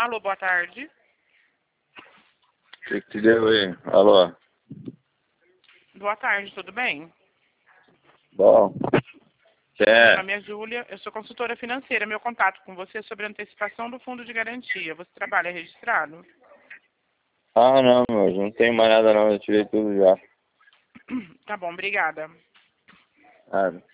Alô, boa tarde. O que te deu aí? Alô? Boa tarde, tudo bem? Bom. Meu É. nome é Júlia, eu sou consultora financeira. Meu contato com você é sobre a antecipação do fundo de garantia. Você trabalha registrado? Ah, não, meu. Não tem mais nada não. Eu tirei tudo já. Tá bom, obrigada. Ah,